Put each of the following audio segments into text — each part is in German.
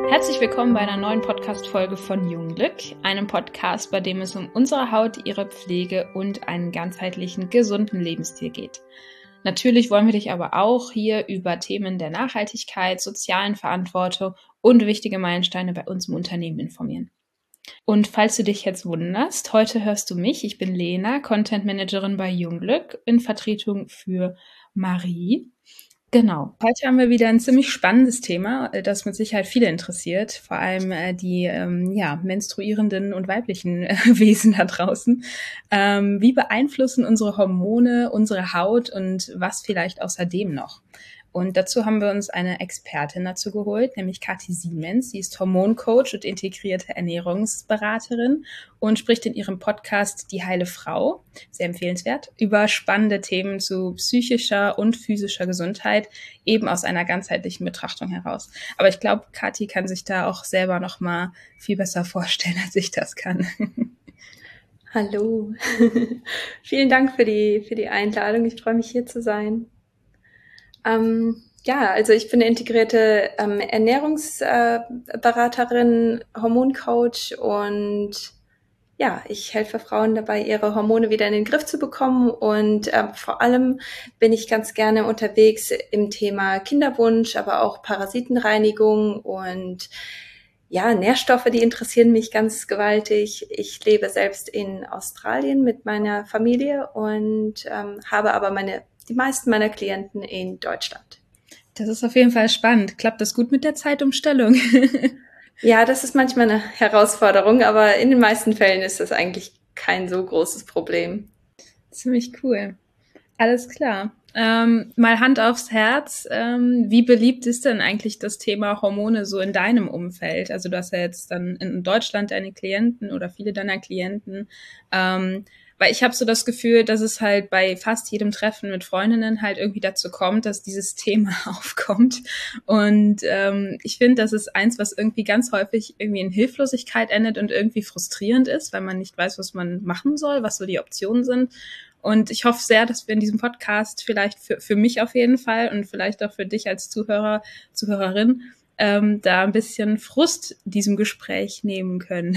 Herzlich willkommen bei einer neuen Podcast-Folge von Jungglück, einem Podcast, bei dem es um unsere Haut, ihre Pflege und einen ganzheitlichen, gesunden Lebensstil geht. Natürlich wollen wir dich aber auch hier über Themen der Nachhaltigkeit, sozialen Verantwortung und wichtige Meilensteine bei uns im Unternehmen informieren. Und falls du dich jetzt wunderst, heute hörst du mich, ich bin Lena, Content Managerin bei Jungglück in Vertretung für Marie. Genau. Heute haben wir wieder ein ziemlich spannendes Thema, das mit Sicherheit viele interessiert, vor allem die menstruierenden und weiblichen Wesen da draußen. Wie beeinflussen unsere Hormone unsere Haut und was vielleicht außerdem noch? Und dazu haben wir uns eine Expertin dazu geholt, nämlich Kathi Siemens. Sie ist Hormoncoach und integrierte Ernährungsberaterin und spricht in ihrem Podcast Die heile Frau, sehr empfehlenswert, über spannende Themen zu psychischer und physischer Gesundheit, eben aus einer ganzheitlichen Betrachtung heraus. Aber ich glaube, Kathi kann sich da auch selber noch mal viel besser vorstellen, als ich das kann. Hallo. Vielen Dank für die Einladung. Ich freue mich, hier zu sein. Also ich bin eine integrierte Ernährungsberaterin, Hormoncoach und ja, ich helfe Frauen dabei, ihre Hormone wieder in den Griff zu bekommen und vor allem bin ich ganz gerne unterwegs im Thema Kinderwunsch, aber auch Parasitenreinigung und ja, Nährstoffe, die interessieren mich ganz gewaltig. Ich lebe selbst in Australien mit meiner Familie und habe aber die meisten meiner Klienten in Deutschland. Das ist auf jeden Fall spannend. Klappt das gut mit der Zeitumstellung? Ja, das ist manchmal eine Herausforderung, aber in den meisten Fällen ist das eigentlich kein so großes Problem. Ziemlich cool. Alles klar. Mal Hand aufs Herz. Wie beliebt ist denn eigentlich das Thema Hormone so in deinem Umfeld? Also du hast ja jetzt dann in Deutschland deine Klienten oder viele deiner Klienten. Weil ich habe so das Gefühl, dass es halt bei fast jedem Treffen mit Freundinnen halt irgendwie dazu kommt, dass dieses Thema aufkommt. Und ich finde, das ist eins, was irgendwie ganz häufig irgendwie in Hilflosigkeit endet und irgendwie frustrierend ist, weil man nicht weiß, was man machen soll, was so die Optionen sind. Und ich hoffe sehr, dass wir in diesem Podcast vielleicht für mich auf jeden Fall und vielleicht auch für dich als Zuhörer, Zuhörerin, da ein bisschen Frust diesem Gespräch nehmen können.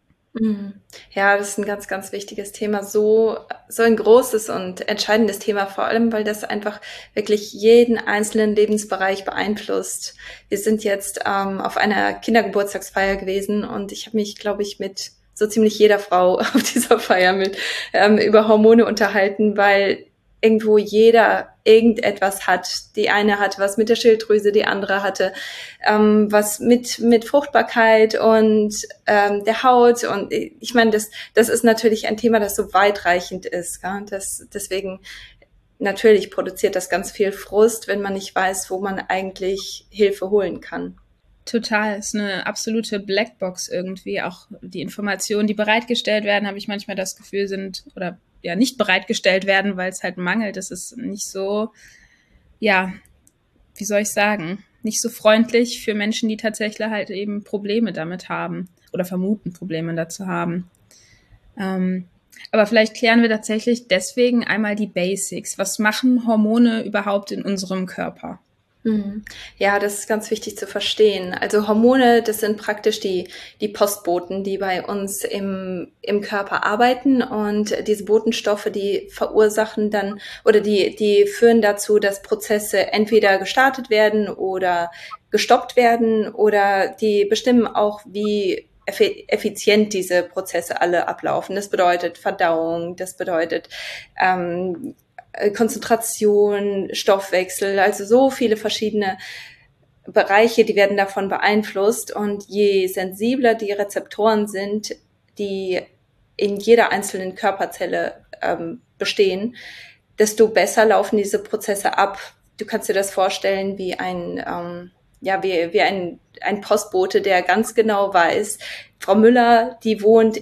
Ja, das ist ein ganz, ganz wichtiges Thema. So ein großes und entscheidendes Thema, vor allem, weil das einfach wirklich jeden einzelnen Lebensbereich beeinflusst. Wir sind jetzt auf einer Kindergeburtstagsfeier gewesen und ich habe mich, glaube ich, mit so ziemlich jeder Frau auf dieser Feier über Hormone unterhalten, weil irgendwo jeder irgendetwas hat. Die eine hatte was mit der Schilddrüse, die andere hatte was mit Fruchtbarkeit und der Haut. Und ich meine, das ist natürlich ein Thema, das so weitreichend ist. Gell? Deswegen natürlich produziert das ganz viel Frust, wenn man nicht weiß, wo man eigentlich Hilfe holen kann. Total, ist eine absolute Blackbox irgendwie. Auch die Informationen, die bereitgestellt werden, habe ich manchmal das Gefühl, sind oder ja nicht bereitgestellt werden, weil es halt mangelt. Es ist nicht so, ja, wie soll ich sagen, nicht so freundlich für Menschen, die tatsächlich halt eben Probleme damit haben oder vermuten, Probleme dazu haben. Aber vielleicht klären wir tatsächlich deswegen einmal die Basics. Was machen Hormone überhaupt in unserem Körper? Ja, das ist ganz wichtig zu verstehen. Also Hormone, das sind praktisch die Postboten, die bei uns im Körper arbeiten und diese Botenstoffe, die verursachen dann oder die führen dazu, dass Prozesse entweder gestartet werden oder gestoppt werden oder die bestimmen auch, wie effizient diese Prozesse alle ablaufen. Das bedeutet Verdauung, das bedeutet Konzentration, Stoffwechsel, also so viele verschiedene Bereiche, die werden davon beeinflusst. Und je sensibler die Rezeptoren sind, die in jeder einzelnen Körperzelle bestehen, desto besser laufen diese Prozesse ab. Du kannst dir das vorstellen wie ein Postbote, der ganz genau weiß, Frau Müller, die wohnt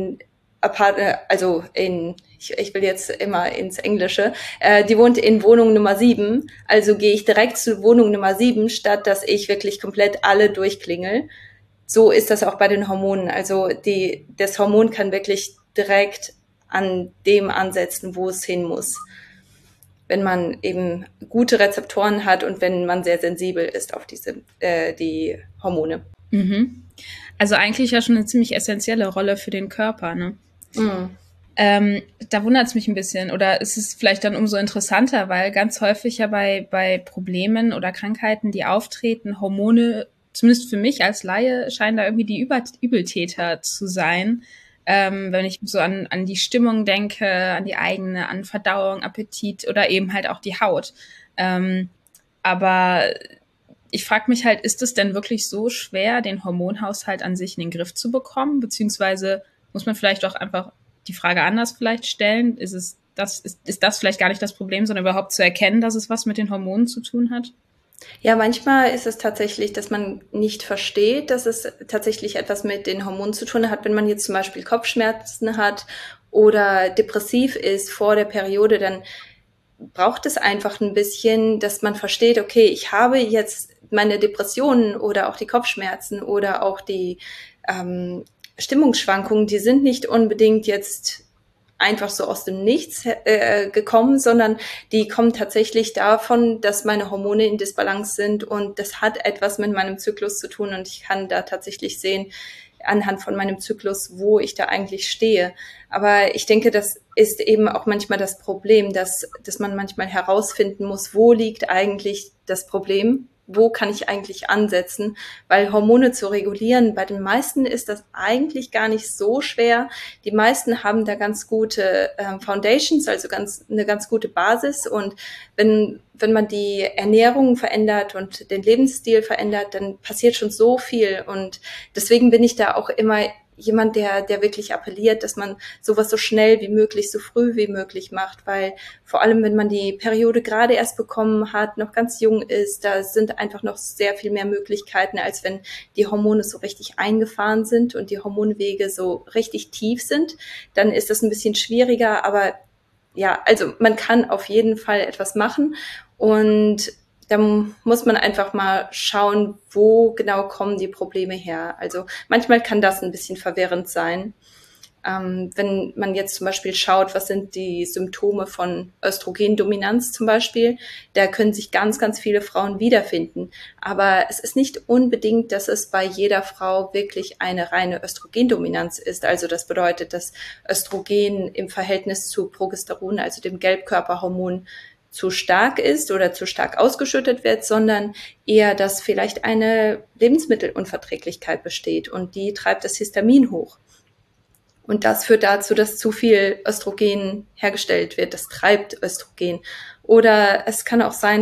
ich will jetzt immer ins Englische, die wohnt in Wohnung Nummer 7, also gehe ich direkt zu Wohnung Nummer 7, statt dass ich wirklich komplett alle durchklingel. So ist das auch bei den Hormonen. Also das Hormon kann wirklich direkt an dem ansetzen, wo es hin muss, wenn man eben gute Rezeptoren hat und wenn man sehr sensibel ist auf die Hormone. Mhm. Also eigentlich ja schon eine ziemlich essentielle Rolle für den Körper, ne? Mhm. Da wundert es mich ein bisschen oder ist es vielleicht dann umso interessanter, weil ganz häufig ja bei Problemen oder Krankheiten, die auftreten, Hormone, zumindest für mich als Laie, scheinen da irgendwie die Übeltäter zu sein. Wenn ich so an die Stimmung denke, an die eigene, an Verdauung, Appetit oder eben halt auch die Haut. Aber ich frage mich halt, ist es denn wirklich so schwer, den Hormonhaushalt an sich in den Griff zu bekommen? Beziehungsweise muss man vielleicht auch einfach die Frage anders vielleicht stellen? Ist das vielleicht gar nicht das Problem, sondern überhaupt zu erkennen, dass es was mit den Hormonen zu tun hat? Ja, manchmal ist es tatsächlich, dass man nicht versteht, dass es tatsächlich etwas mit den Hormonen zu tun hat. Wenn man jetzt zum Beispiel Kopfschmerzen hat oder depressiv ist vor der Periode, dann braucht es einfach ein bisschen, dass man versteht, okay, ich habe jetzt meine Depressionen oder auch die Kopfschmerzen oder auch die Stimmungsschwankungen, die sind nicht unbedingt jetzt einfach so aus dem Nichts gekommen, sondern die kommen tatsächlich davon, dass meine Hormone in Disbalance sind und das hat etwas mit meinem Zyklus zu tun und ich kann da tatsächlich sehen, anhand von meinem Zyklus, wo ich da eigentlich stehe. Aber ich denke, das ist eben auch manchmal das Problem, dass man manchmal herausfinden muss, wo liegt eigentlich das Problem? Wo kann ich eigentlich ansetzen? Weil Hormone zu regulieren, bei den meisten ist das eigentlich gar nicht so schwer. Die meisten haben da ganz gute Foundations, also eine ganz gute Basis. Und wenn man die Ernährung verändert und den Lebensstil verändert, dann passiert schon so viel. Und deswegen bin ich da auch immer jemand, der wirklich appelliert, dass man sowas so schnell wie möglich, so früh wie möglich macht, weil vor allem, wenn man die Periode gerade erst bekommen hat, noch ganz jung ist, da sind einfach noch sehr viel mehr Möglichkeiten, als wenn die Hormone so richtig eingefahren sind und die Hormonwege so richtig tief sind. Dann ist das ein bisschen schwieriger, aber ja, also man kann auf jeden Fall etwas machen und da muss man einfach mal schauen, wo genau kommen die Probleme her. Also manchmal kann das ein bisschen verwirrend sein. Wenn man jetzt zum Beispiel schaut, was sind die Symptome von Östrogendominanz zum Beispiel, da können sich ganz, ganz viele Frauen wiederfinden. Aber es ist nicht unbedingt, dass es bei jeder Frau wirklich eine reine Östrogendominanz ist. Also das bedeutet, dass Östrogen im Verhältnis zu Progesteron, also dem Gelbkörperhormon, zu stark ist oder zu stark ausgeschüttet wird, sondern eher, dass vielleicht eine Lebensmittelunverträglichkeit besteht und die treibt das Histamin hoch. Und das führt dazu, dass zu viel Östrogen hergestellt wird. Das treibt Östrogen. Oder es kann auch sein,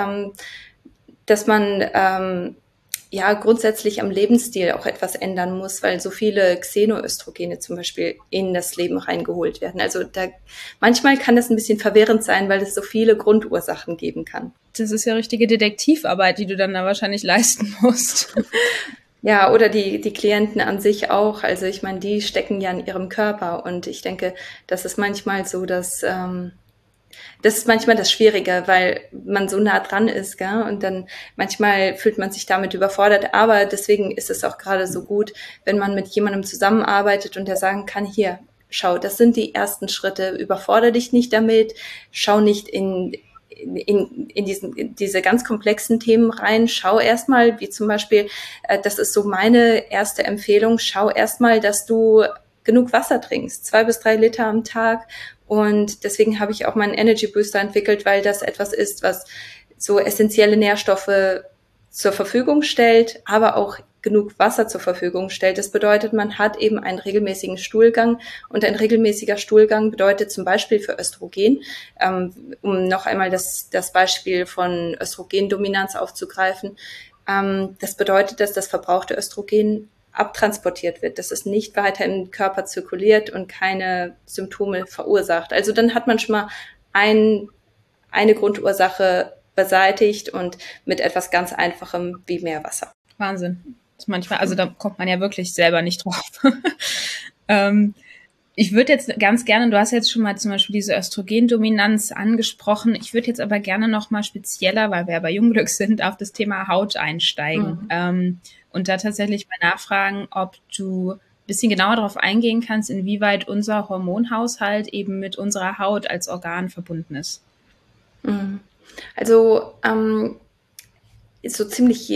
dass man ja grundsätzlich am Lebensstil auch etwas ändern muss, weil so viele Xenoöstrogene zum Beispiel in das Leben reingeholt werden. Also manchmal kann das ein bisschen verwirrend sein, weil es so viele Grundursachen geben kann. Das ist ja richtige Detektivarbeit, die du dann da wahrscheinlich leisten musst. Ja, oder die Klienten an sich auch. Also ich meine, die stecken ja in ihrem Körper und ich denke, das ist manchmal so, dass das ist manchmal das Schwierige, weil man so nah dran ist, gell? Und dann manchmal fühlt man sich damit überfordert. Aber deswegen ist es auch gerade so gut, wenn man mit jemandem zusammenarbeitet und der sagen kann, hier, schau, das sind die ersten Schritte, überfordere dich nicht damit, schau nicht in diese ganz komplexen Themen rein. Schau erstmal, wie zum Beispiel, das ist so meine erste Empfehlung, schau erstmal, dass du genug Wasser trinkst, 2 bis 3 Liter am Tag. Und deswegen habe ich auch meinen Energy Booster entwickelt, weil das etwas ist, was so essentielle Nährstoffe zur Verfügung stellt, aber auch genug Wasser zur Verfügung stellt. Das bedeutet, man hat eben einen regelmäßigen Stuhlgang und ein regelmäßiger Stuhlgang bedeutet zum Beispiel für Östrogen, um noch einmal das Beispiel von Östrogendominanz aufzugreifen, das bedeutet, dass das verbrauchte Östrogen abtransportiert wird, dass es nicht weiter im Körper zirkuliert und keine Symptome verursacht. Also dann hat man schon mal eine Grundursache beseitigt und mit etwas ganz Einfachem wie Meerwasser. Wahnsinn. Das manchmal, also da kommt man ja wirklich selber nicht drauf. Ich würde jetzt ganz gerne, du hast jetzt schon mal zum Beispiel diese Östrogendominanz angesprochen. Ich würde jetzt aber gerne noch mal spezieller, weil wir ja bei Jungglück sind, auf das Thema Haut einsteigen. Und da tatsächlich mal nachfragen, ob du ein bisschen genauer darauf eingehen kannst, inwieweit unser Hormonhaushalt eben mit unserer Haut als Organ verbunden ist. Also so ziemlich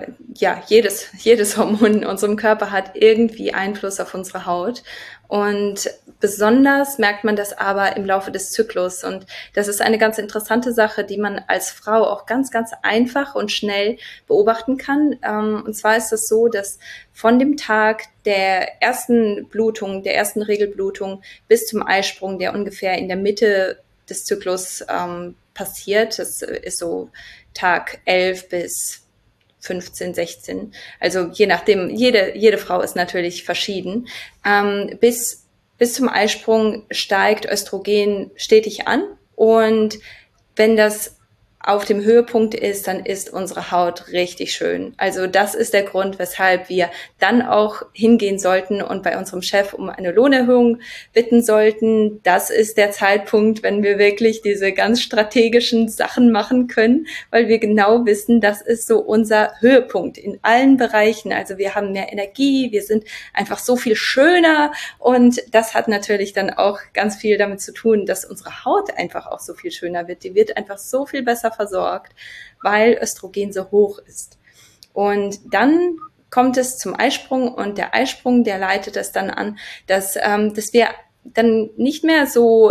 jedes Hormon in unserem Körper hat irgendwie Einfluss auf unsere Haut. Und besonders merkt man das aber im Laufe des Zyklus. Und das ist eine ganz interessante Sache, die man als Frau auch ganz, ganz einfach und schnell beobachten kann. Und zwar ist es so, dass von dem Tag der ersten Blutung, der ersten Regelblutung bis zum Eisprung, der ungefähr in der Mitte des Zyklus passiert, das ist so Tag 11 bis 15, 16. Also je nachdem, jede Frau ist natürlich verschieden. Bis zum Eisprung steigt Östrogen stetig an. Und wenn das auf dem Höhepunkt ist, dann ist unsere Haut richtig schön. Also das ist der Grund, weshalb wir dann auch hingehen sollten und bei unserem Chef um eine Lohnerhöhung bitten sollten. Das ist der Zeitpunkt, wenn wir wirklich diese ganz strategischen Sachen machen können, weil wir genau wissen, das ist so unser Höhepunkt in allen Bereichen. Also wir haben mehr Energie, wir sind einfach so viel schöner und das hat natürlich dann auch ganz viel damit zu tun, dass unsere Haut einfach auch so viel schöner wird. Die wird einfach so viel besser versorgt, weil Östrogen so hoch ist. Und dann kommt es zum Eisprung und der Eisprung, der leitet es dann an, dass wir dann nicht mehr so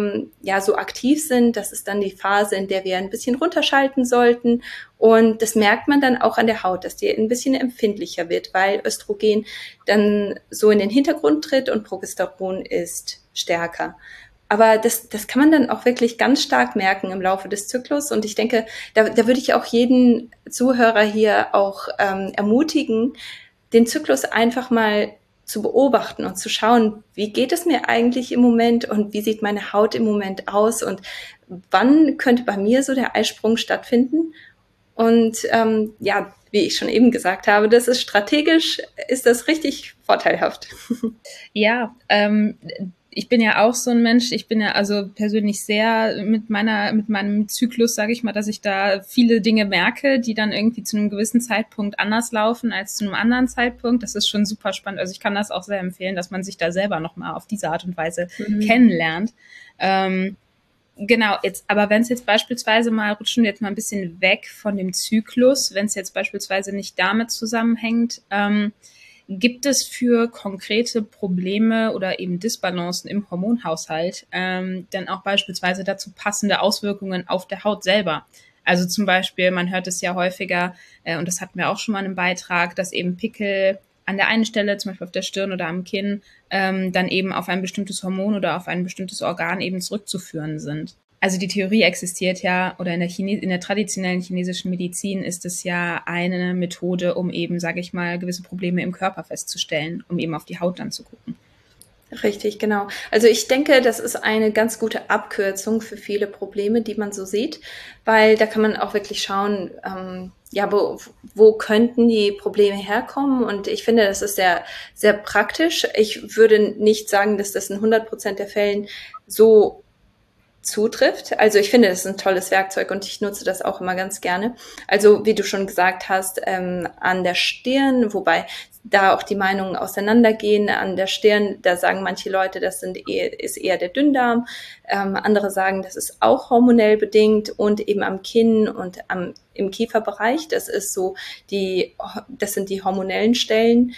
aktiv sind. Das ist dann die Phase, in der wir ein bisschen runterschalten sollten. Und das merkt man dann auch an der Haut, dass die ein bisschen empfindlicher wird, weil Östrogen dann so in den Hintergrund tritt und Progesteron ist stärker. Aber das kann man dann auch wirklich ganz stark merken im Laufe des Zyklus. Und ich denke, da würde ich auch jeden Zuhörer hier auch ermutigen, den Zyklus einfach mal zu beobachten und zu schauen, wie geht es mir eigentlich im Moment und wie sieht meine Haut im Moment aus und wann könnte bei mir so der Eisprung stattfinden. Und wie ich schon eben gesagt habe, das ist strategisch, ist das richtig vorteilhaft. Ja, ich bin ja auch so ein Mensch, ich bin ja also persönlich sehr mit meinem Zyklus, sage ich mal, dass ich da viele Dinge merke, die dann irgendwie zu einem gewissen Zeitpunkt anders laufen als zu einem anderen Zeitpunkt. Das ist schon super spannend. Also ich kann das auch sehr empfehlen, dass man sich da selber nochmal auf diese Art und Weise kennenlernt. Genau, aber wenn es jetzt beispielsweise mal, rutschen wir jetzt mal ein bisschen weg von dem Zyklus, wenn es jetzt beispielsweise nicht damit zusammenhängt, gibt es für konkrete Probleme oder eben Disbalancen im Hormonhaushalt dann auch beispielsweise dazu passende Auswirkungen auf der Haut selber? Also zum Beispiel, man hört es ja häufiger, und das hatten wir auch schon mal in einem Beitrag, dass eben Pickel an der einen Stelle, zum Beispiel auf der Stirn oder am Kinn, dann eben auf ein bestimmtes Hormon oder auf ein bestimmtes Organ eben zurückzuführen sind. Also die Theorie existiert ja, oder in der traditionellen chinesischen Medizin ist es ja eine Methode, um eben, sage ich mal, gewisse Probleme im Körper festzustellen, um eben auf die Haut dann zu gucken. Richtig, genau. Also ich denke, das ist eine ganz gute Abkürzung für viele Probleme, die man so sieht, weil da kann man auch wirklich schauen, wo könnten die Probleme herkommen? Und ich finde, das ist sehr, sehr praktisch. Ich würde nicht sagen, dass das in 100% der Fällen so zutrifft. Also ich finde, das ist ein tolles Werkzeug und ich nutze das auch immer ganz gerne. Also wie du schon gesagt hast, an der Stirn, wobei da auch die Meinungen auseinandergehen. An der Stirn, da sagen manche Leute, das ist eher der Dünndarm. Andere sagen, das ist auch hormonell bedingt und eben am Kinn und im Kieferbereich. Das sind die hormonellen Stellen,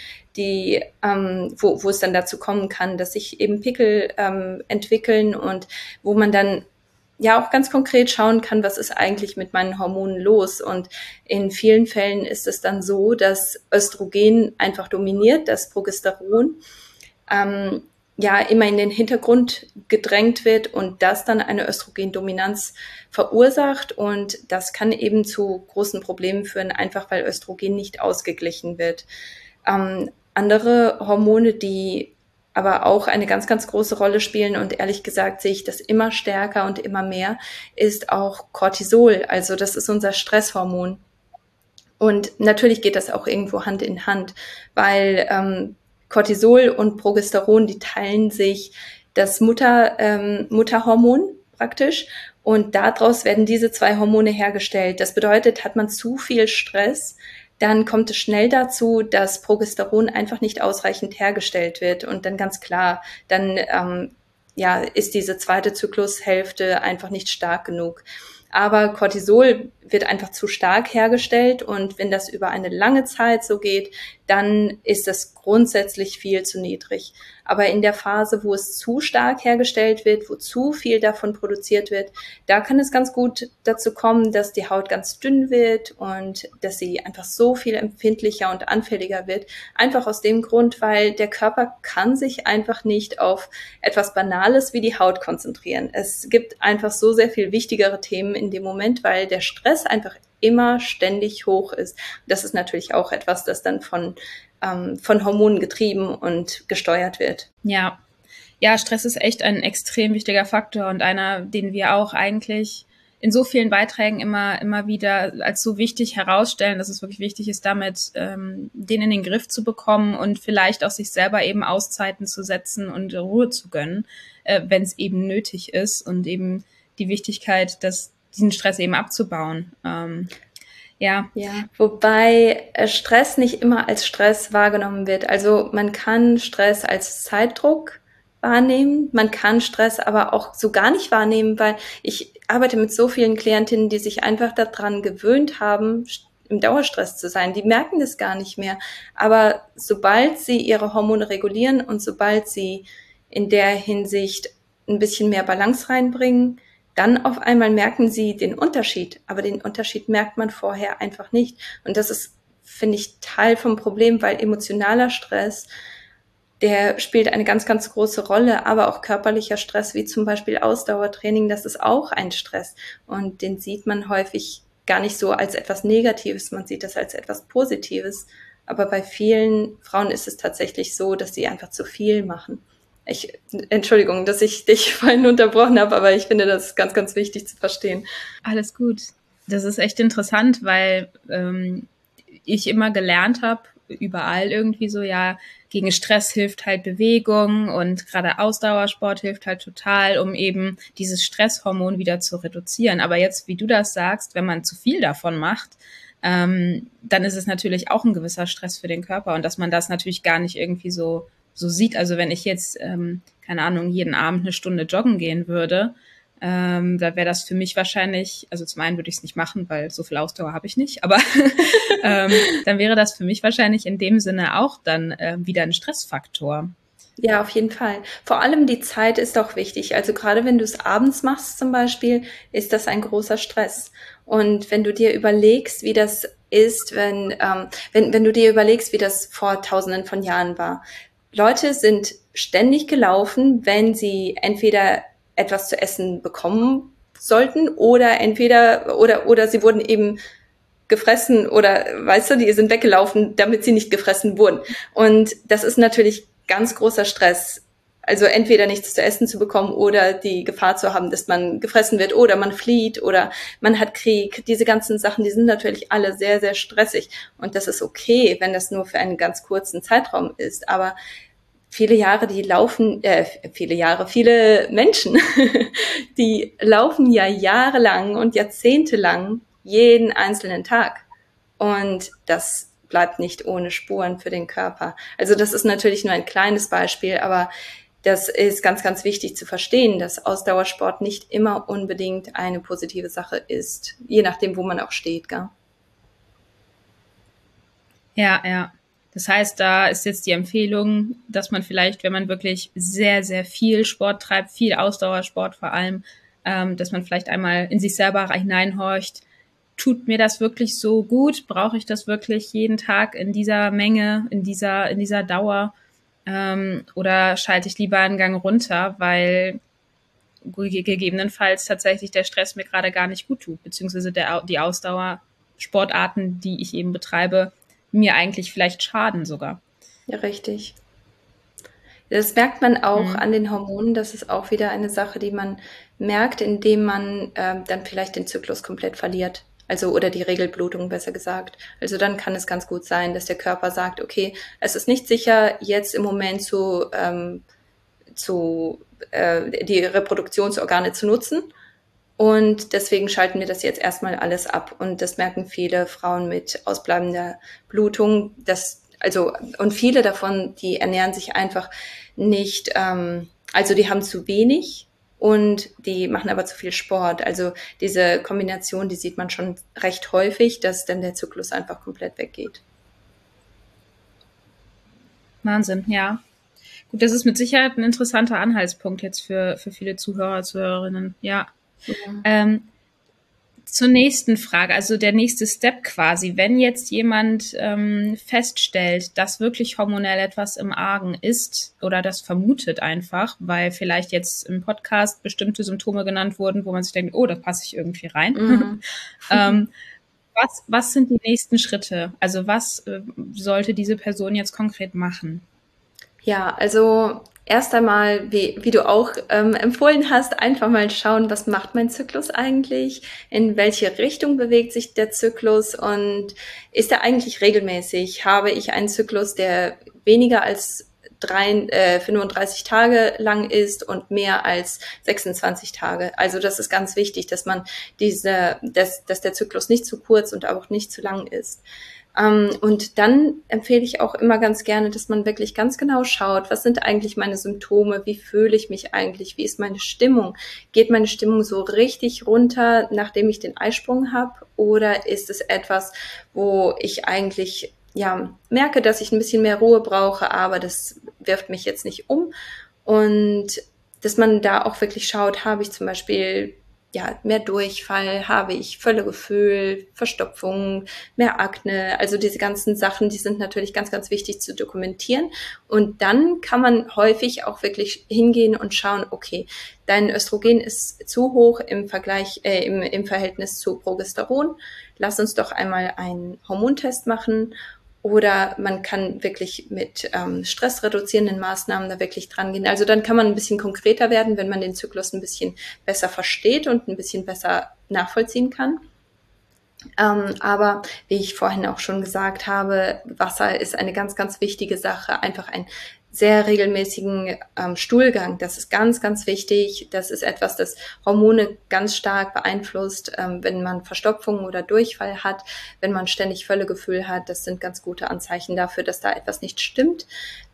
wo es dann dazu kommen kann, dass sich eben Pickel entwickeln und wo man dann ja auch ganz konkret schauen kann, was ist eigentlich mit meinen Hormonen los. Und in vielen Fällen ist es dann so, dass Östrogen einfach dominiert, das Progesteron immer in den Hintergrund gedrängt wird und das dann eine Östrogendominanz verursacht. Und das kann eben zu großen Problemen führen, einfach weil Östrogen nicht ausgeglichen wird. Andere Hormone, die aber auch eine ganz, ganz große Rolle spielen und ehrlich gesagt sehe ich das immer stärker und immer mehr, ist auch Cortisol. Also das ist unser Stresshormon. Und natürlich geht das auch irgendwo Hand in Hand, weil Cortisol und Progesteron, die teilen sich das Mutterhormon praktisch und daraus werden diese zwei Hormone hergestellt. Das bedeutet, hat man zu viel Stress, dann kommt es schnell dazu, dass Progesteron einfach nicht ausreichend hergestellt wird. Und dann ganz klar, dann ist diese zweite Zyklushälfte einfach nicht stark genug. Aber Cortisol wird einfach zu stark hergestellt und wenn das über eine lange Zeit so geht, dann ist das grundsätzlich viel zu niedrig. Aber in der Phase, wo es zu stark hergestellt wird, wo zu viel davon produziert wird, da kann es ganz gut dazu kommen, dass die Haut ganz dünn wird und dass sie einfach so viel empfindlicher und anfälliger wird. Einfach aus dem Grund, weil der Körper kann sich einfach nicht auf etwas Banales wie die Haut konzentrieren. Es gibt einfach so sehr viel wichtigere Themen in dem Moment, weil der Stress einfach immer ständig hoch ist. Das ist natürlich auch etwas, das dann von Hormonen getrieben und gesteuert wird. Ja. Ja, Stress ist echt ein extrem wichtiger Faktor und einer, den wir auch eigentlich in so vielen Beiträgen immer wieder als so wichtig herausstellen, dass es wirklich wichtig ist, damit den in den Griff zu bekommen und vielleicht auch sich selber eben Auszeiten zu setzen und Ruhe zu gönnen, wenn es eben nötig ist und eben die Wichtigkeit, diesen Stress eben abzubauen. Ja. Wobei Stress nicht immer als Stress wahrgenommen wird. Also man kann Stress als Zeitdruck wahrnehmen, man kann Stress aber auch so gar nicht wahrnehmen, weil ich arbeite mit so vielen Klientinnen, die sich einfach daran gewöhnt haben, im Dauerstress zu sein. Die merken das gar nicht mehr. Aber sobald sie ihre Hormone regulieren und sobald sie in der Hinsicht ein bisschen mehr Balance reinbringen, dann auf einmal merken sie den Unterschied. Aber den Unterschied merkt man vorher einfach nicht. Und das ist, finde ich, Teil vom Problem, weil emotionaler Stress, der spielt eine ganz, ganz große Rolle, aber auch körperlicher Stress, wie zum Beispiel Ausdauertraining, das ist auch ein Stress. Und den sieht man häufig gar nicht so als etwas Negatives, man sieht das als etwas Positives. Aber bei vielen Frauen ist es tatsächlich so, dass sie einfach zu viel machen. Entschuldigung, dass ich dich vorhin unterbrochen habe, aber ich finde das ganz, ganz wichtig zu verstehen. Alles gut. Das ist echt interessant, weil ich immer gelernt habe, überall irgendwie so, ja, gegen Stress hilft halt Bewegung und gerade Ausdauersport hilft halt total, um eben dieses Stresshormon wieder zu reduzieren. Aber jetzt, wie du das sagst, wenn man zu viel davon macht, dann ist es natürlich auch ein gewisser Stress für den Körper und dass man das natürlich gar nicht irgendwie so sieht. Also wenn ich jetzt, keine Ahnung, jeden Abend eine Stunde joggen gehen würde, da wäre das für mich wahrscheinlich, also zum einen würde ich es nicht machen, weil so viel Ausdauer habe ich nicht, aber dann wäre das für mich wahrscheinlich in dem Sinne auch dann wieder ein Stressfaktor. Ja, auf jeden Fall. Vor allem die Zeit ist auch wichtig. Also gerade wenn du es abends machst zum Beispiel, ist das ein großer Stress. Und wenn du dir überlegst, wie das ist, wenn du dir überlegst, wie das vor Tausenden von Jahren war. Leute sind ständig gelaufen, wenn sie entweder etwas zu essen bekommen sollten oder oder sie wurden eben gefressen oder, weißt du, die sind weggelaufen, damit sie nicht gefressen wurden. Und das ist natürlich ganz großer Stress. Also entweder nichts zu essen zu bekommen oder die Gefahr zu haben, dass man gefressen wird oder man flieht oder man hat Krieg. Diese ganzen Sachen, die sind natürlich alle sehr, sehr stressig. Und das ist okay, wenn das nur für einen ganz kurzen Zeitraum ist. Aber viele Menschen, die laufen ja jahrelang und jahrzehntelang jeden einzelnen Tag. Und das bleibt nicht ohne Spuren für den Körper. Also das ist natürlich nur ein kleines Beispiel, aber das ist ganz, ganz wichtig zu verstehen, dass Ausdauersport nicht immer unbedingt eine positive Sache ist, je nachdem, wo man auch steht, gell? Ja. Das heißt, da ist jetzt die Empfehlung, dass man vielleicht, wenn man wirklich sehr, sehr viel Sport treibt, viel Ausdauersport vor allem, dass man vielleicht einmal in sich selber hineinhorcht, tut mir das wirklich so gut? Brauche ich das wirklich jeden Tag in dieser Menge, in dieser Dauer? Oder schalte ich lieber einen Gang runter, weil gegebenenfalls tatsächlich der Stress mir gerade gar nicht gut tut, beziehungsweise die Ausdauersportarten, die ich eben betreibe, mir eigentlich vielleicht schaden sogar. Ja, richtig. Das merkt man auch an den Hormonen. Das ist auch wieder eine Sache, die man merkt, indem man dann vielleicht den Zyklus komplett verliert. Also, oder die Regelblutung, besser gesagt. Also dann kann es ganz gut sein, dass der Körper sagt, okay, es ist nicht sicher, jetzt im Moment die Reproduktionsorgane zu nutzen. Und deswegen schalten wir das jetzt erstmal alles ab. Und das merken viele Frauen mit ausbleibender Blutung. Und viele davon, die ernähren sich einfach nicht, also die haben zu wenig und die machen aber zu viel Sport. Also diese Kombination, die sieht man schon recht häufig, dass dann der Zyklus einfach komplett weggeht. Wahnsinn, ja. Gut, das ist mit Sicherheit ein interessanter Anhaltspunkt jetzt für viele Zuhörer, Zuhörerinnen. Ja. Zur nächsten Frage, also der nächste Step quasi. Wenn jetzt jemand feststellt, dass wirklich hormonell etwas im Argen ist oder das vermutet einfach, weil vielleicht jetzt im Podcast bestimmte Symptome genannt wurden, wo man sich denkt, oh, da passe ich irgendwie rein. Was sind die nächsten Schritte? Also was sollte diese Person jetzt konkret machen? Ja, also erst einmal, wie du auch empfohlen hast, einfach mal schauen, was macht mein Zyklus eigentlich? In welche Richtung bewegt sich der Zyklus? Und ist er eigentlich regelmäßig? Habe ich einen Zyklus, der weniger als 35 Tage lang ist und mehr als 26 Tage. Also das ist ganz wichtig, dass man dass der Zyklus nicht zu kurz und auch nicht zu lang ist. Und dann empfehle ich auch immer ganz gerne, dass man wirklich ganz genau schaut, was sind eigentlich meine Symptome, wie fühle ich mich eigentlich, wie ist meine Stimmung? Geht meine Stimmung so richtig runter, nachdem ich den Eisprung habe? Oder ist es etwas, wo ich eigentlich merke, dass ich ein bisschen mehr Ruhe brauche, aber das wirft mich jetzt nicht um? Und dass man da auch wirklich schaut, habe ich zum Beispiel mehr Durchfall, habe ich Völlegefühl, Verstopfung, mehr Akne. Also diese ganzen Sachen, die sind natürlich ganz, ganz wichtig zu dokumentieren. Und dann kann man häufig auch wirklich hingehen und schauen, okay, dein Östrogen ist zu hoch im Verhältnis zu Progesteron. Lass uns doch einmal einen Hormontest machen. Oder man kann wirklich mit stressreduzierenden Maßnahmen da wirklich dran gehen. Also dann kann man ein bisschen konkreter werden, wenn man den Zyklus ein bisschen besser versteht und ein bisschen besser nachvollziehen kann. Aber wie ich vorhin auch schon gesagt habe, Wasser ist eine ganz, ganz wichtige Sache. Einfach ein sehr regelmäßigen Stuhlgang. Das ist ganz, ganz wichtig. Das ist etwas, das Hormone ganz stark beeinflusst, wenn man Verstopfung oder Durchfall hat, wenn man ständig Völlegefühl hat. Das sind ganz gute Anzeichen dafür, dass da etwas nicht stimmt.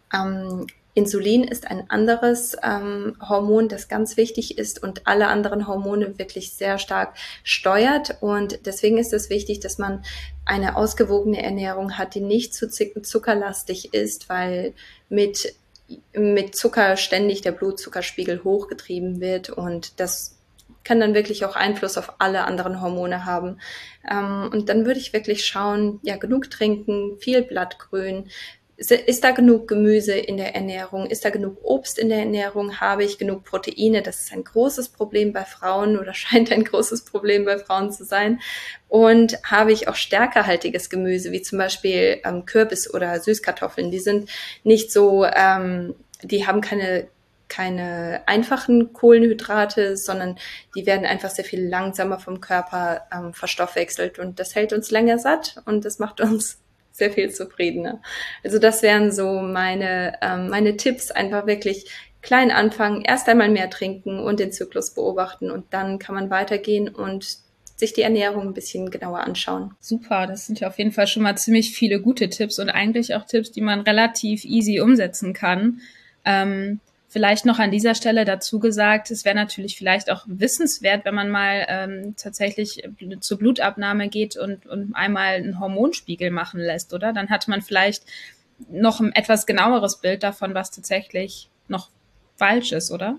Insulin ist ein anderes Hormon, das ganz wichtig ist und alle anderen Hormone wirklich sehr stark steuert. Und deswegen ist es wichtig, dass man eine ausgewogene Ernährung hat, die nicht zu zuckerlastig ist, weil mit Zucker ständig der Blutzuckerspiegel hochgetrieben wird und das kann dann wirklich auch Einfluss auf alle anderen Hormone haben. Und dann würde ich wirklich schauen, genug trinken, viel Blattgrün. Ist da genug Gemüse in der Ernährung? Ist da genug Obst in der Ernährung? Habe ich genug Proteine? Das ist ein großes Problem bei Frauen oder scheint ein großes Problem bei Frauen zu sein. Und habe ich auch stärkehaltiges Gemüse, wie zum Beispiel Kürbis oder Süßkartoffeln? Die sind nicht so, die haben keine einfachen Kohlenhydrate, sondern die werden einfach sehr viel langsamer vom Körper verstoffwechselt und das hält uns länger satt und das macht uns sehr viel zufriedener. Also das wären so meine Tipps, einfach wirklich klein anfangen, erst einmal mehr trinken und den Zyklus beobachten und dann kann man weitergehen und sich die Ernährung ein bisschen genauer anschauen. Super, das sind ja auf jeden Fall schon mal ziemlich viele gute Tipps und eigentlich auch Tipps, die man relativ easy umsetzen kann. Vielleicht noch an dieser Stelle dazu gesagt, es wäre natürlich vielleicht auch wissenswert, wenn man mal tatsächlich zur Blutabnahme geht und einmal einen Hormonspiegel machen lässt, oder? Dann hat man vielleicht noch ein etwas genaueres Bild davon, was tatsächlich noch falsch ist, oder?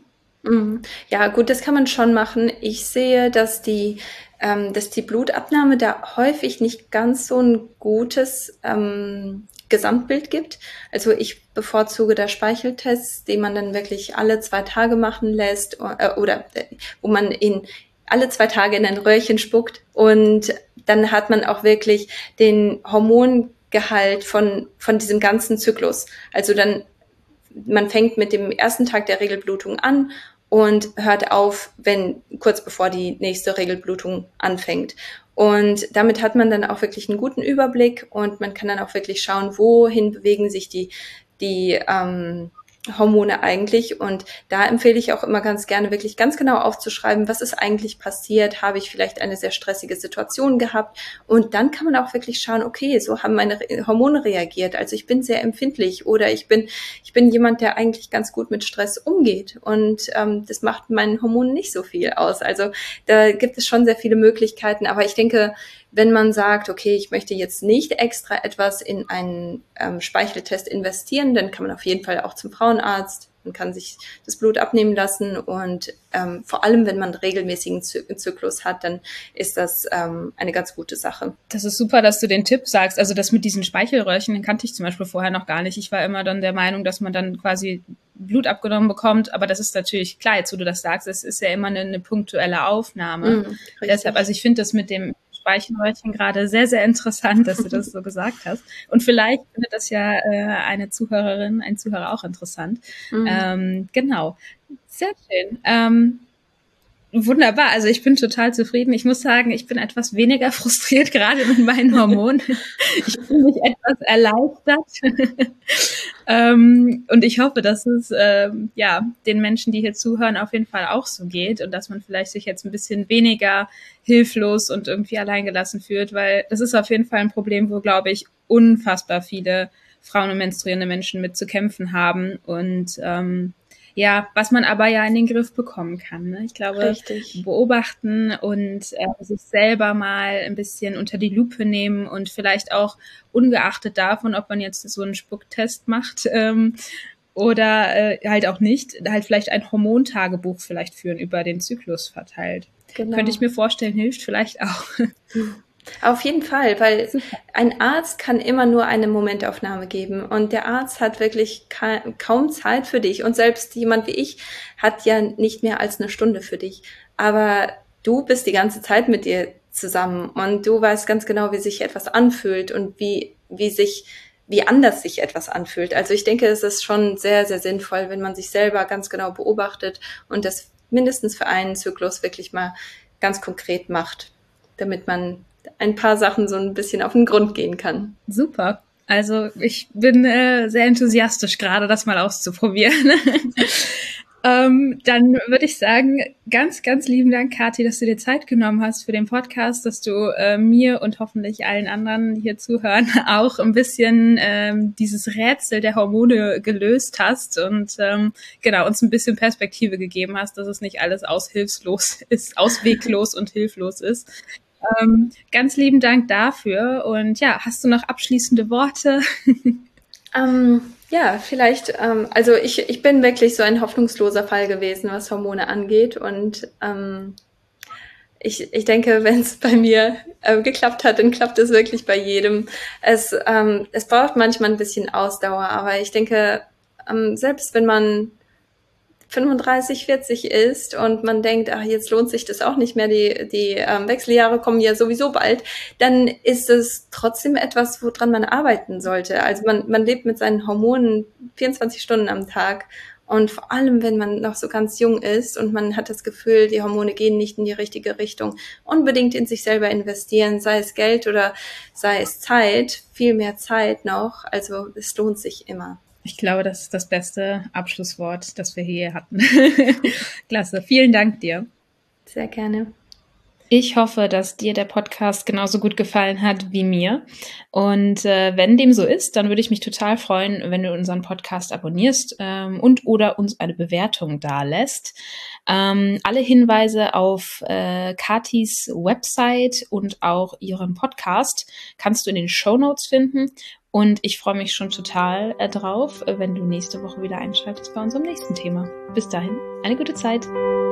Ja, gut, das kann man schon machen. Ich sehe, dass die Blutabnahme da häufig nicht ganz so ein gutes Gesamtbild gibt. Also ich bevorzuge da Speicheltests, die man dann wirklich alle 2 Tage machen lässt oder wo man alle 2 Tage in ein Röhrchen spuckt und dann hat man auch wirklich den Hormongehalt von diesem ganzen Zyklus. Also dann man fängt mit dem ersten Tag der Regelblutung an und hört auf, kurz bevor die nächste Regelblutung anfängt. Und damit hat man dann auch wirklich einen guten Überblick und man kann dann auch wirklich schauen, wohin bewegen sich die Hormone eigentlich. Und da empfehle ich auch immer ganz gerne, wirklich ganz genau aufzuschreiben, was ist eigentlich passiert? Habe ich vielleicht eine sehr stressige Situation gehabt? Und dann kann man auch wirklich schauen, okay, so haben meine Hormone reagiert. Also ich bin sehr empfindlich oder ich bin jemand, der eigentlich ganz gut mit Stress umgeht. Und das macht meinen Hormonen nicht so viel aus. Also da gibt es schon sehr viele Möglichkeiten. Aber ich denke, wenn man sagt, okay, ich möchte jetzt nicht extra etwas in einen Speicheltest investieren, dann kann man auf jeden Fall auch zum Frauenarzt und kann sich das Blut abnehmen lassen. Und vor allem, wenn man einen regelmäßigen Zyklus hat, dann ist das eine ganz gute Sache. Das ist super, dass du den Tipp sagst. Also das mit diesen Speichelröhrchen, den kannte ich zum Beispiel vorher noch gar nicht. Ich war immer dann der Meinung, dass man dann quasi Blut abgenommen bekommt. Aber das ist natürlich klar, jetzt wo du das sagst, es ist ja immer eine punktuelle Aufnahme. Deshalb, also ich finde das mit dem Speichelröhrchen gerade sehr, sehr interessant, dass du das so gesagt hast. Und vielleicht findet das ja eine Zuhörerin, ein Zuhörer auch interessant. Genau. Sehr schön. Wunderbar, also ich bin total zufrieden. Ich muss sagen, ich bin etwas weniger frustriert gerade mit meinen Hormonen. Ich fühle mich etwas erleichtert. Und ich hoffe, dass es den Menschen, die hier zuhören, auf jeden Fall auch so geht und dass man vielleicht sich jetzt ein bisschen weniger hilflos und irgendwie alleingelassen fühlt, weil das ist auf jeden Fall ein Problem, wo, glaube ich, unfassbar viele Frauen und menstruierende Menschen mit zu kämpfen haben und was man aber ja in den Griff bekommen kann. Ne? Ich glaube, beobachten und sich selber mal ein bisschen unter die Lupe nehmen und vielleicht auch ungeachtet davon, ob man jetzt so einen Spucktest macht oder halt auch nicht, halt vielleicht ein Hormontagebuch vielleicht führen, über den Zyklus verteilt. Genau. Könnte ich mir vorstellen, hilft vielleicht auch. Auf jeden Fall, weil ein Arzt kann immer nur eine Momentaufnahme geben und der Arzt hat wirklich kaum Zeit für dich und selbst jemand wie ich hat ja nicht mehr als eine Stunde für dich, aber du bist die ganze Zeit mit dir zusammen und du weißt ganz genau, wie sich etwas anfühlt und wie anders sich etwas anfühlt. Also ich denke, es ist schon sehr, sehr sinnvoll, wenn man sich selber ganz genau beobachtet und das mindestens für einen Zyklus wirklich mal ganz konkret macht, damit man ein paar Sachen so ein bisschen auf den Grund gehen kann. Super. Also ich bin sehr enthusiastisch gerade, das mal auszuprobieren. Dann würde ich sagen, ganz, ganz lieben Dank, Kathi, dass du dir Zeit genommen hast für den Podcast, dass du mir und hoffentlich allen anderen, die hier zuhören, auch ein bisschen dieses Rätsel der Hormone gelöst hast und uns ein bisschen Perspektive gegeben hast, dass es nicht alles ausweglos und hilflos ist. Ganz lieben Dank dafür. Und ja, hast du noch abschließende Worte? Vielleicht, also ich bin wirklich so ein hoffnungsloser Fall gewesen, was Hormone angeht. Und ich denke, wenn es bei mir geklappt hat, dann klappt es wirklich bei jedem. Es braucht manchmal ein bisschen Ausdauer, aber ich denke, selbst wenn man 35, 40 ist und man denkt, ach, jetzt lohnt sich das auch nicht mehr, die Wechseljahre kommen ja sowieso bald, dann ist es trotzdem etwas, woran man arbeiten sollte. Also man lebt mit seinen Hormonen 24 Stunden am Tag und vor allem, wenn man noch so ganz jung ist und man hat das Gefühl, die Hormone gehen nicht in die richtige Richtung, unbedingt in sich selber investieren, sei es Geld oder sei es Zeit, viel mehr Zeit noch, also es lohnt sich immer. Ich glaube, das ist das beste Abschlusswort, das wir hier hatten. Klasse. Vielen Dank dir. Sehr gerne. Ich hoffe, dass dir der Podcast genauso gut gefallen hat wie mir. Und wenn dem so ist, dann würde ich mich total freuen, wenn du unseren Podcast abonnierst und oder uns eine Bewertung dalässt. Alle Hinweise auf Kathis Website und auch ihren Podcast kannst du in den Shownotes finden. Und ich freue mich schon total drauf, wenn du nächste Woche wieder einschaltest bei unserem nächsten Thema. Bis dahin, eine gute Zeit.